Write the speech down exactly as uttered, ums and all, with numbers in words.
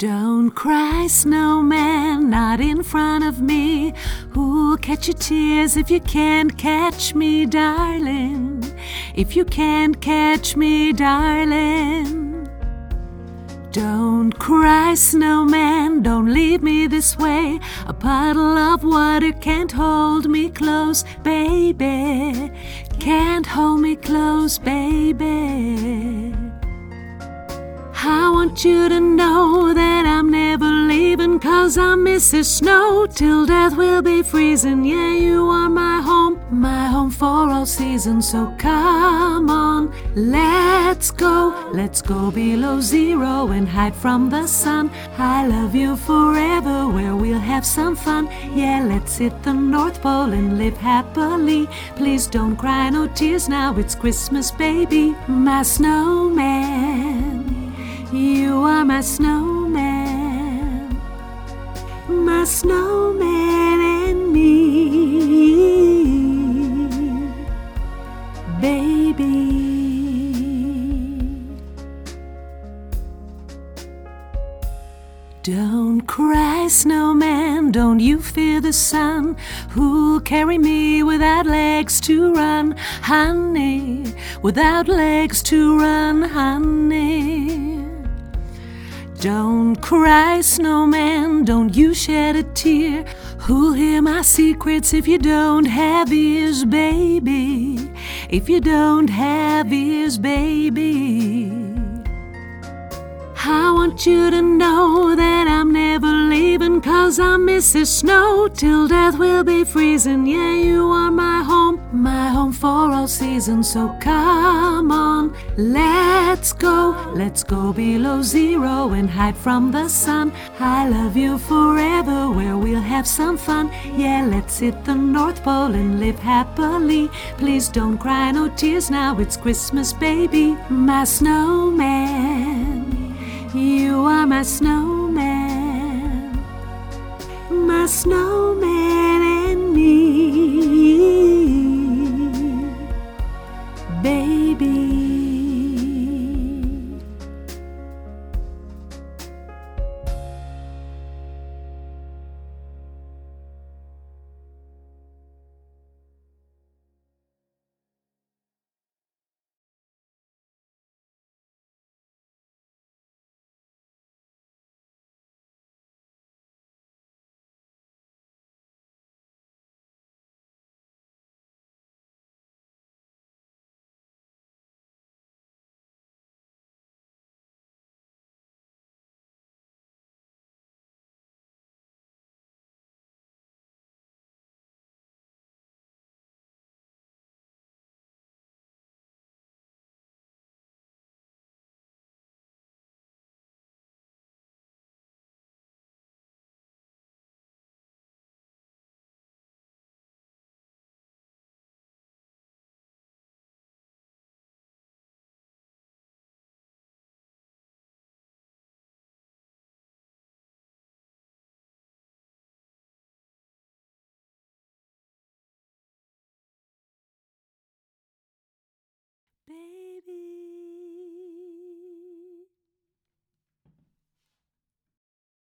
Don't cry, snowman, not in front of me. Who'll catch your tears if you can't catch me, darling? If you can't catch me, darling. Don't cry, snowman, don't leave me this way. A puddle of water can't hold me close, baby. Can't hold me close, baby. I want you to know that I'm never leaving, 'cause I miss the snow till death will be freezing. Yeah, you are my home, my home for all seasons. So come on, let's go, let's go below zero and hide from the sun. I love you forever, where we'll have some fun. Yeah, let's hit the North Pole and live happily. Please don't cry, no tears now, it's Christmas, baby. My snowman, you are my snowman, my snowman and me, baby. Don't cry, snowman, don't you fear the sun. Who'll carry me without legs to run, honey? Without legs to run, honey. Don't cry, snowman, don't you shed a tear. Who'll hear my secrets if you don't have ears, baby? If you don't have ears, baby. I want you to know that I'm never leaving, 'cause I miss the snow till death will be freezing. Yeah, you are my home, my home for all seasons. So come on, let's go, let's go below zero and hide from the sun. I love you forever, where we'll have some fun. Yeah, let's hit the North Pole and live happily. Please don't cry, no tears now, it's Christmas, baby. My snowman, you are my snowman, my snowman and me, baby.